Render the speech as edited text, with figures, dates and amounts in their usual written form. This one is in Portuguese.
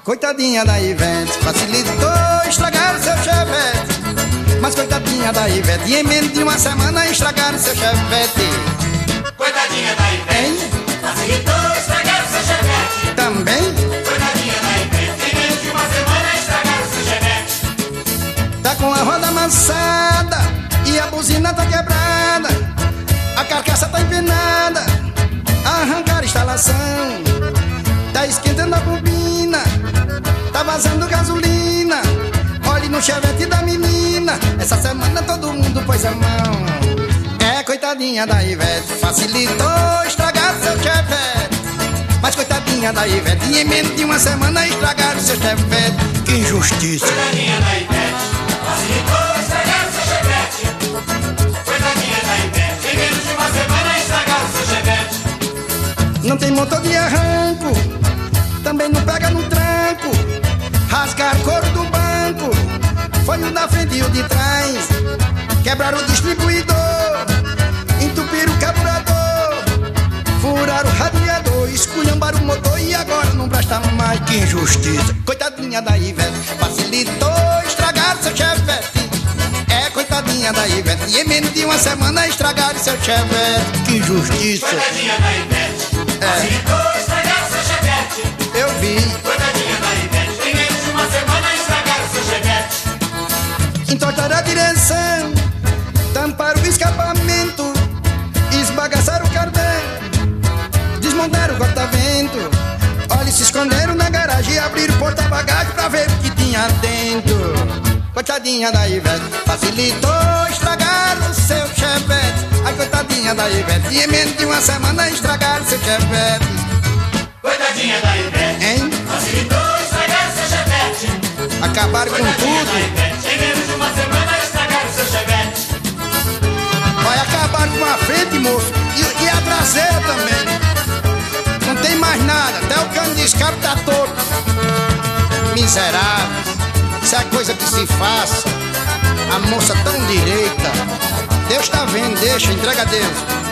Coitadinha da Ivete, facilitou estragar o seu chevette. Mas coitadinha da Ivete, em menos de uma semana estragaram seu chevette. Coitadinha da Ivete, Hein? facilitou estragar o seu chevette. Também? Coitadinha da Ivete, em menos de uma semana estragaram o seu chevette. Tá com a roda amassada e a buzina tá quebrada, a carcaça tá empenada, arrancar a instalação, tá esquentando a bobina, tá vazando gasolina. Olhe no chevette da menina, essa semana todo mundo pôs a mão. É, coitadinha da Ivete, facilitou estragar seu chevette. Mas coitadinha da Ivete, em menos de uma semana estragaram seu chevette. Que injustiça. Coitadinha da Ivete, facilitou estragar o seu chevette. Coitadinha da Ivete, em menos de uma semana estragaram o seu chevette. Não tem motor de arranco, também não pega no tranco. Rasgar couro do banco, foi o da frente e o de trás. Quebraram o distribuidor, entupiram o carburador, furaram o radiador, esculhambaram o motor e agora não presta mais. Que injustiça. Coitadinha da Ivete, facilitou estragar seu chevette. É, coitadinha da Ivete, e em menos de uma semana estragaram seu chevette. Que injustiça. Coitadinha da Ivete, facilitou estragar o seu chevette. Eu vi. Coitadinha da Ivete, em menos de uma semana estragaram o seu chevette. Entortaram a direção, tamparam o escapamento, esbagaçaram o cardan, desmontaram o corta-vento. Olha, se esconderam na garagem e abriram o porta-bagagem pra ver o que tinha dentro. Coitadinha da Ivete, facilitou estragar o seu chevette. Ai, coitadinha da Ivete, e em menos de uma semana estragaram seu chevette. Coitadinha da Ivete, Hein? facilitou estragar o seu chevette. Acabaram com Coitadinha da tudo. Ivete, em menos de uma semana estragaram o seu chevette. Vai acabar com a frente, moço, e a traseira também. Não tem mais nada, até o cano de escape tá todo. Miseráveis, isso é coisa que se faça. A moça tão direita. Deus tá vendo, deixa, entrega a Deus.